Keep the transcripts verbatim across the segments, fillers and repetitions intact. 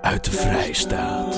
uit de Vrijstaat.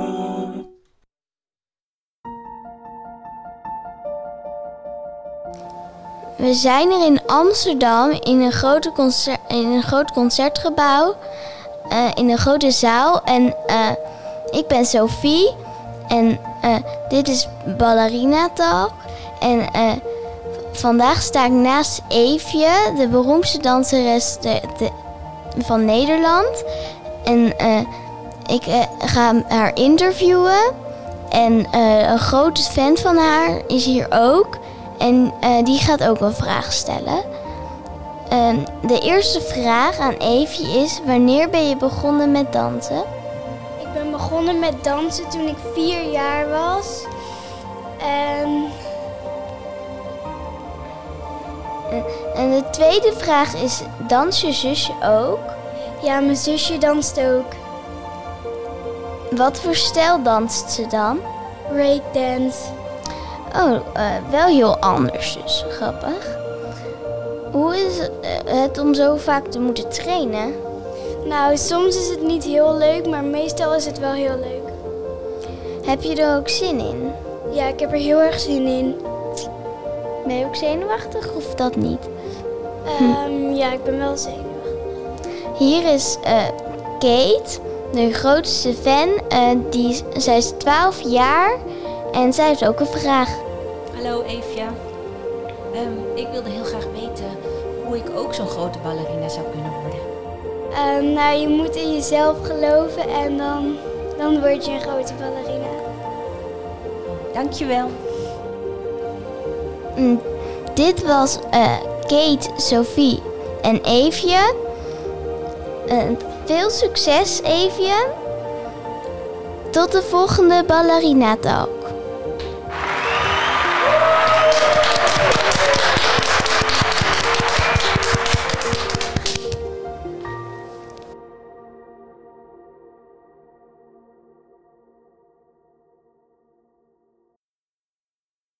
We zijn er in Amsterdam in een, grote concert, in een groot concertgebouw, uh, in een grote zaal. En uh, ik ben Sophie en uh, dit is Ballerina Talk. En uh, vandaag sta ik naast Eefje, de beroemdste danseres de, de, van Nederland. En uh, ik uh, ga haar interviewen. En uh, een grote fan van haar is hier ook. En uh, die gaat ook een vraag stellen. Uh, de eerste vraag aan Eefje is: wanneer ben je begonnen met dansen? Ik ben begonnen met dansen toen ik vier jaar was. En... Uh, en de tweede vraag is: dans je zusje ook? Ja, mijn zusje danst ook. Wat voor stijl danst ze dan? Breakdance. Oh, uh, wel heel anders dus. Grappig. Hoe is het om zo vaak te moeten trainen? Nou, soms is het niet heel leuk, maar meestal is het wel heel leuk. Heb je er ook zin in? Ja, ik heb er heel erg zin in. Ben je ook zenuwachtig of dat niet? Um, ja, ik ben wel zenuwachtig. Hier is uh, Kate, de grootste fan. Uh, die, zij is twaalf jaar en zij heeft ook een vraag. Hallo Eefje. Um, ik wilde heel graag weten hoe ik ook zo'n grote ballerina zou kunnen worden. Um, nou, je moet in jezelf geloven en dan, dan word je een grote ballerina. Dankjewel. Mm, dit was uh, Kate, Sophie en Eefje. Uh, veel succes, Eefje. Tot de volgende Ballerina Talk.